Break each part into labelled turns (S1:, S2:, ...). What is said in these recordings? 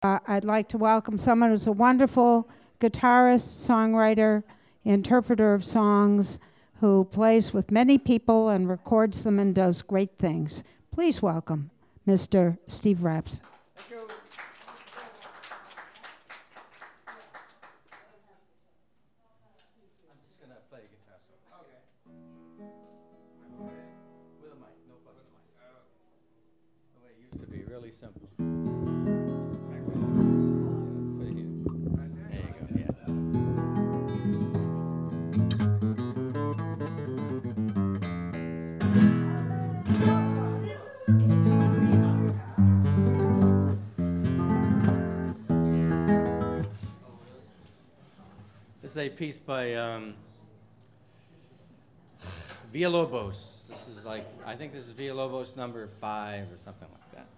S1: I'd like to welcome someone who's a wonderful guitarist, songwriter, interpreter of songs, who plays with many people and records them and does great things. Please welcome Mr. Steve Raps.
S2: Thank you. I'm just going to play a guitar solo. Okay. With a mic, no plug in the mic. That's the way it used to be, really simple. Put it here. There you go, yeah. This is a piece by Villalobos. This is like, I think this is Villalobos number 5 or something like that.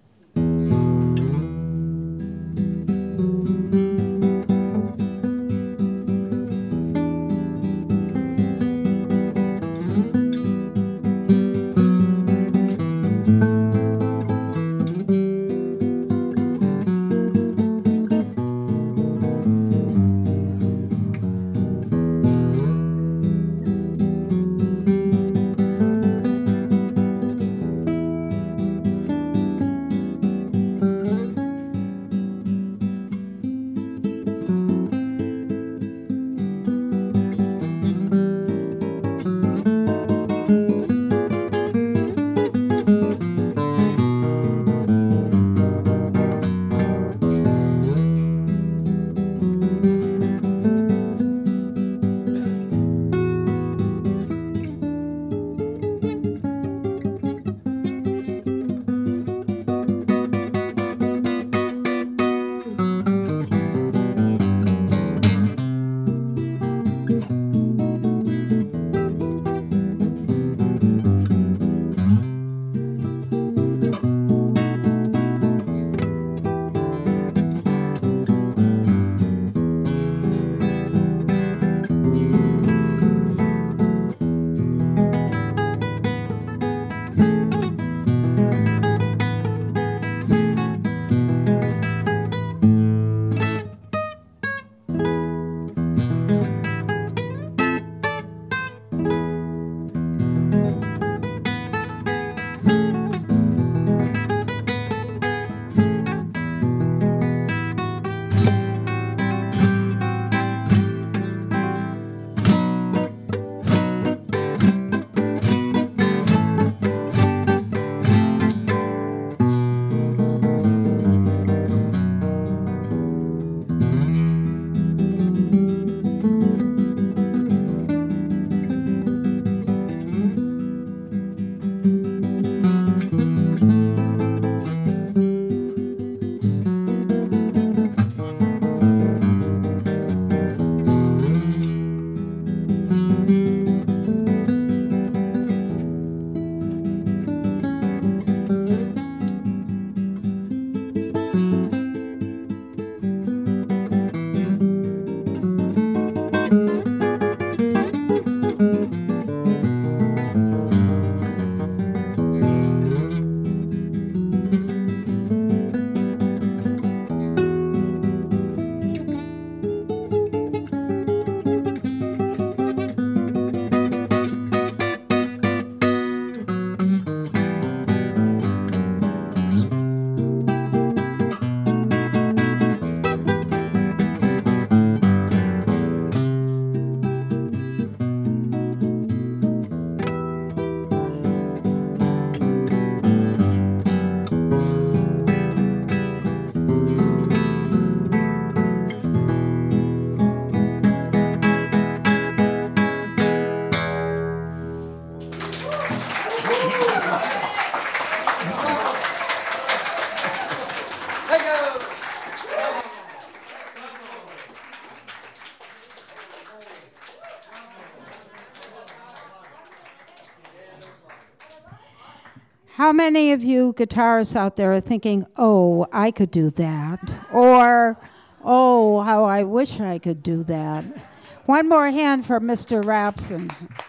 S1: How many of you guitarists out there are thinking, oh, I could do that? Or, oh, how I wish I could do that? One more hand for Mr. Rapson.